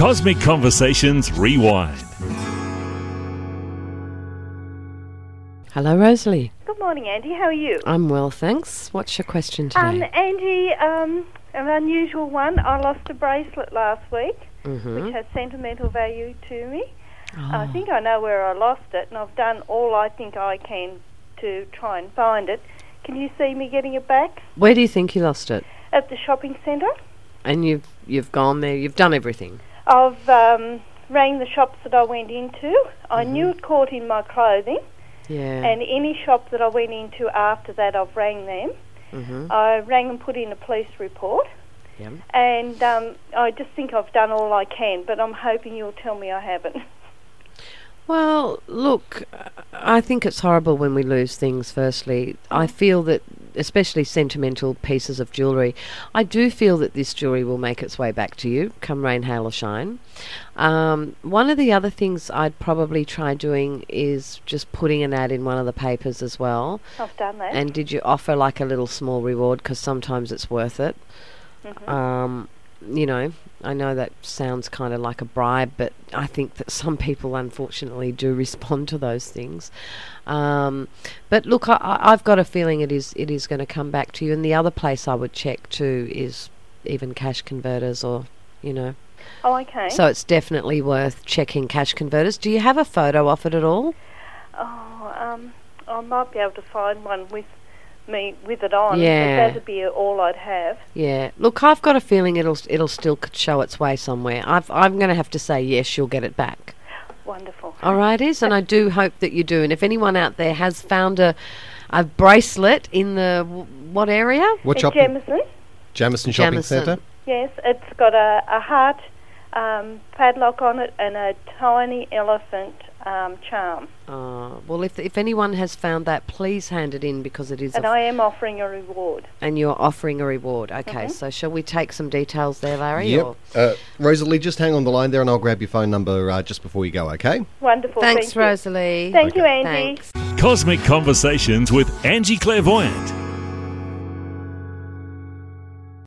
Cosmic Conversations Rewind. Hello, Rosalie. Good morning, Andy. How are you? I'm well, thanks. What's your question today? Andy, an unusual one. I lost a bracelet last week, Mm-hmm. which has sentimental value to me. Oh. I think I know where I lost it, and I've done all I think I can to try and find it. Can you see me getting it back? Where do you think you lost it? At the shopping centre. And you've gone there, you've done everything. I've rang the shops that I went into. I knew it caught in my clothing, Yeah. and any shop that I went into after that, I've rang them. Mm-hmm. I rang and put in a police report. Yeah. And I just think I've done all I can, but I'm hoping you'll tell me I haven't. Well, look, I think it's horrible when we lose things, firstly. I feel that, especially sentimental pieces of jewellery, I do feel that this jewellery will make its way back to you, come rain, hail or shine. One of the other things I'd probably try doing is just putting an ad in one of the papers as well. I've done that. And did you offer like a little small reward? Because sometimes it's worth it. You know, I know that sounds kind of like a bribe, but I think that some people unfortunately do respond to those things. But look, I've got a feeling it is going to come back to you. And the other place I would check too is even Cash Converters, or, you know. Oh, okay. So it's definitely worth checking Cash Converters. Do you have a photo of it at all? Oh, I might be able to find one with me with it on. Yeah. But that'd be all I'd have. Yeah. Look, I've got a feeling it'll still show its way somewhere. I'm going to have to say yes, you'll get it back. Wonderful. All right, Is, and I do hope that you do. And if anyone out there has found a bracelet in the what area? What At shop? Jamison. Shopping Jamison. Centre. Yes, it's got a heart padlock on it and a tiny elephant charm. Well, if anyone has found that, please hand it in, because it is. And I am offering a reward. And you're offering a reward. Okay, so shall we take some details there, Larry? Yep. Rosalie, just hang on the line there and I'll grab your phone number just before you go, okay? Wonderful. Thanks, thank you. Rosalie. Thank you, Andy. Thanks. Cosmic Conversations with Angie Clairvoyant.